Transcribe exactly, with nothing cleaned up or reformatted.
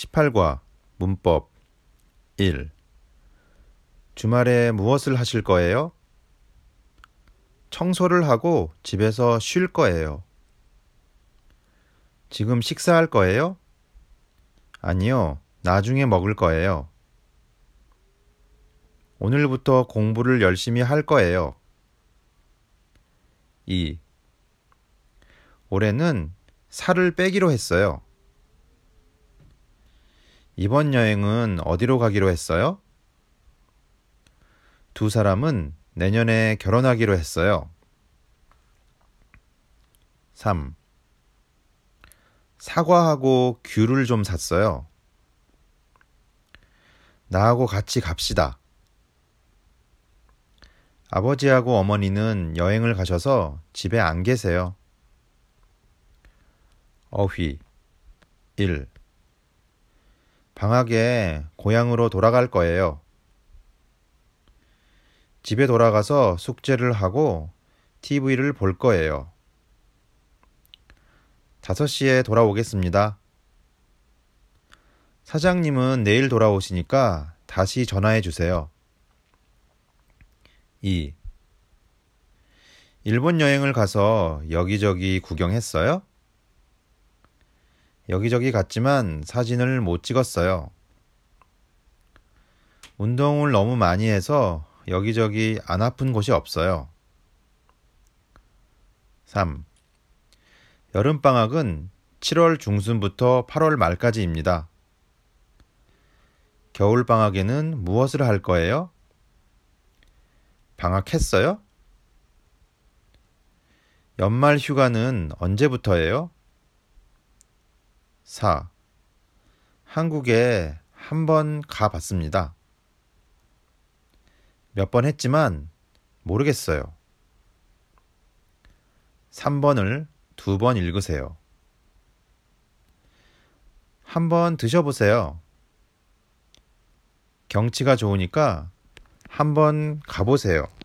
십팔 과 문법 일. 주말에 무엇을 하실 거예요? 청소를 하고 집에서 쉴 거예요. 지금 식사할 거예요? 아니요, 나중에 먹을 거예요. 오늘부터 공부를 열심히 할 거예요. 이. 올해는 살을 빼기로 했어요. 이번 여행은 어디로 가기로 했어요? 두 사람은 내년에 결혼하기로 했어요. 삼. 사과하고 귤을 좀 샀어요. 나하고 같이 갑시다. 아버지하고 어머니는 여행을 가셔서 집에 안 계세요. 어휘 일. 방학에 고향으로 돌아갈 거예요. 집에 돌아가서 숙제를 하고 티비를 볼 거예요. 다섯 시에 돌아오겠습니다. 사장님은 내일 돌아오시니까 다시 전화해 주세요. 이. 일본 여행을 가서 여기저기 구경했어요? 여기저기 갔지만 사진을 못 찍었어요. 운동을 너무 많이 해서 여기저기 안 아픈 곳이 없어요. 삼. 여름방학은 칠월 중순부터 팔월 말까지입니다. 겨울방학에는 무엇을 할 거예요? 방학했어요? 연말 휴가는 언제부터예요? 사. 한국에 한 번 가봤습니다. 몇 번 했지만 모르겠어요. 삼 번을 두 번 읽으세요. 한번 드셔보세요. 경치가 좋으니까 한번 가보세요.